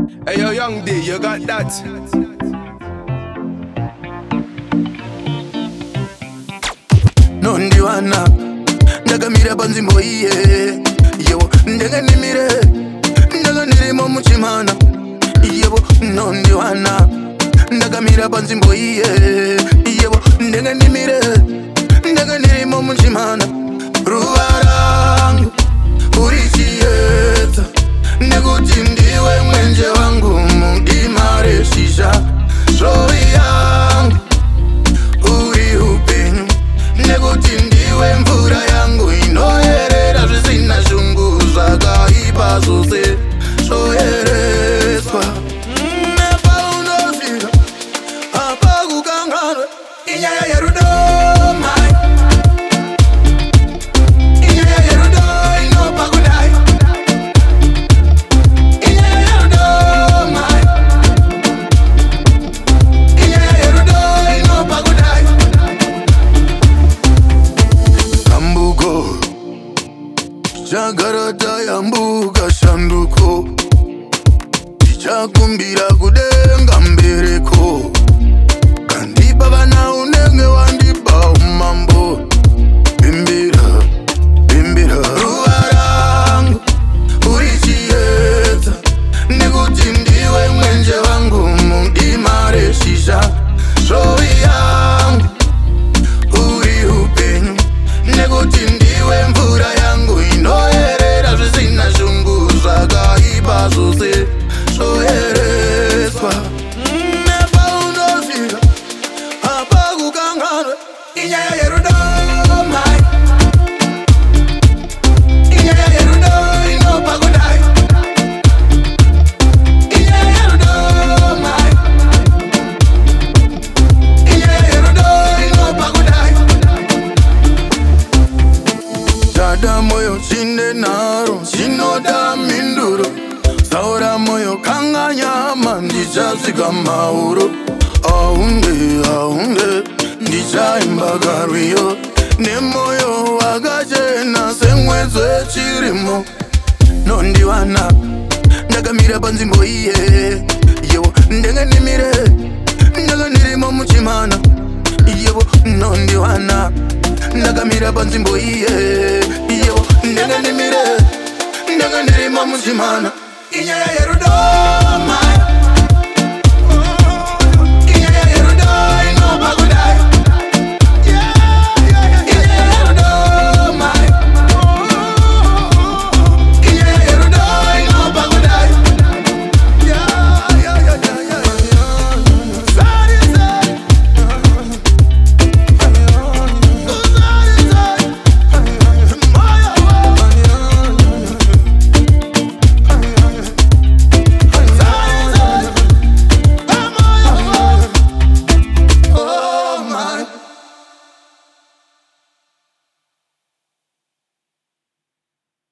Hey yo, young D, you got that? Nondiwana ndakamira panzvimbo iye yevo ndakanimire ndakanirimo muchimana yevo nondiwana ndakamira panzvimbo iye yevo ndakanimire ndakanirimo muchimana ruva rangu uri chiedza nekuti ndiwe mwenje wangu mudima reshisha zvovi yangu uri upenyu nekuti ndiwe mvura yangu inoyerera zvisina shungu zvakaipa zvose zvoyereswa nepaunofika apa kukanganwa inyaya yerudo mai inyaya yerudo inopa kudai inyaya yerudo mai inyaya yerudo inopa kudai Ambuko chagarata yambuka shanduko ichakumbira kudenga mbereko kandipa vana unenge wandipa umambo bimbira bimbira ruva rangu uri chiedza nekuti ndiwe mwenje wangu mudima reshisha zvovi yangu uri upenyu nekuti ndiwe mvura yangu inoyerera zvisina shungu zvakaipa zvose zvoyereswa nepaunofika apa kukanganwa inyaya yerudo mai inyaya yerudo inopa kudai inyaya yerudo mai inyaya yerudo inopa kudai Chada moyo chinde naro chinoda minduro saura moyo kanga nyama ndichasvika mauro aunge aunge ndichaimba garwiyo nemoyo wakachena semwedzi wechirimo nondiwana ndakamira panzvimbo iye yevo ndakanimire ndakanirimo muchimana yevo nondiwana ndakamira panzvimbo iye yevo ndakanimire ndakanirimo muchimana inyaya yerudo mai